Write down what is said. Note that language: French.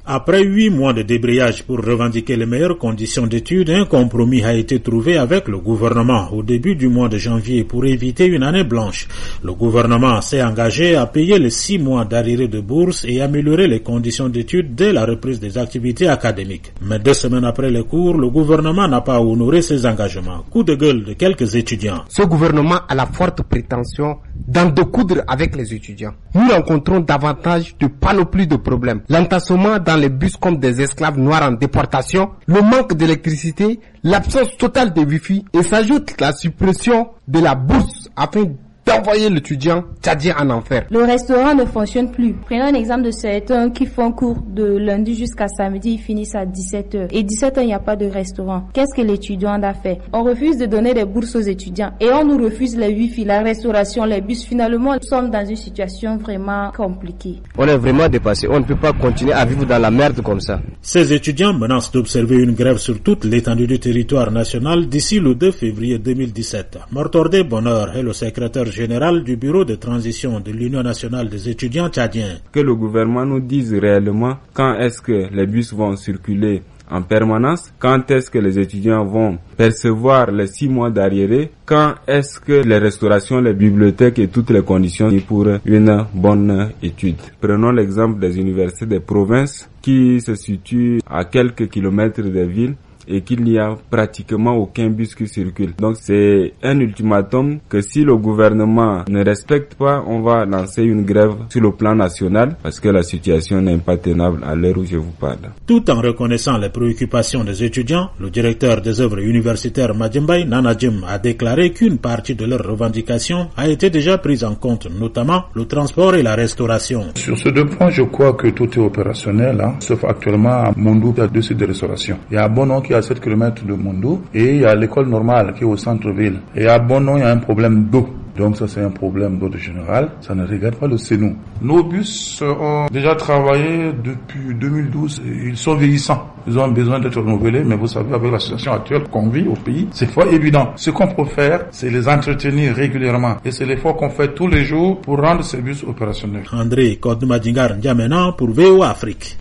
Après 8 mois de débrayage pour revendiquer les meilleures conditions d'études, un compromis a été trouvé avec le gouvernement au début du mois de janvier pour éviter une année blanche. Le gouvernement s'est engagé à payer les 6 mois d'arriérés de bourse et améliorer les conditions d'études dès la reprise des activités académiques. Mais 2 semaines après les cours, le gouvernement n'a pas honoré ses engagements. Coup de gueule de quelques étudiants. Ce gouvernement a la forte prétention d'en découdre avec les étudiants. Nous rencontrons davantage de panoplie de problèmes. L'entassement dans les bus comme des esclaves noirs en déportation, le manque d'électricité, l'absence totale de wifi et s'ajoute la suppression de la bourse afin d'envoyer l'étudiant tchadien en enfer. Le restaurant ne fonctionne plus. Prenons un exemple de certains qui font cours de lundi jusqu'à samedi, ils finissent à 17h. Et 17h, il n'y a pas de restaurant. Qu'est-ce que l'étudiant a fait? On refuse de donner des bourses aux étudiants et on nous refuse les wifi, la restauration, les bus. Finalement, nous sommes dans une situation vraiment compliquée. On est vraiment dépassé. On ne peut pas continuer à vivre dans la merde comme ça. Ces étudiants menacent d'observer une grève sur toute l'étendue du territoire national d'ici le 2 février 2017. Mortordé Bonheur est le secrétaire général du bureau de transition de l'Union nationale des étudiants tchadiens. Que le gouvernement nous dise réellement quand est-ce que les bus vont circuler en permanence, quand est-ce que les étudiants vont percevoir les 6 mois d'arriérés, quand est-ce que les restaurations, les bibliothèques et toutes les conditions pour une bonne étude. Prenons l'exemple des universités des provinces qui se situent à quelques kilomètres des villes et qu'il n'y a pratiquement aucun bus qui circule. Donc c'est un ultimatum que si le gouvernement ne respecte pas, on va lancer une grève sur le plan national parce que la situation n'est pas tenable à l'heure où je vous parle. Tout en reconnaissant les préoccupations des étudiants, le directeur des œuvres universitaires Madjembaye Nanadjem a déclaré qu'une partie de leurs revendications a été déjà prise en compte, notamment le transport et la restauration. Sur ces 2 points, je crois que tout est opérationnel, sauf actuellement à Mondou, il y a 2 sites de restauration. Il y a Bonon qui est à 7 km de Mondou et il y a l'école normale qui est au centre-ville. Et à Bonon, il y a un problème d'eau. Donc ça c'est un problème d'ordre général, ça ne regarde pas le CENU. Nos bus ont déjà travaillé depuis 2012 et ils sont vieillissants. Ils ont besoin d'être renouvelés, mais vous savez avec la situation actuelle qu'on vit au pays, c'est pas évident. Ce qu'on peut faire, c'est les entretenir régulièrement et c'est l'effort qu'on fait tous les jours pour rendre ces bus opérationnels. André Kodmadingar N'Djamena pour VOA Afrique.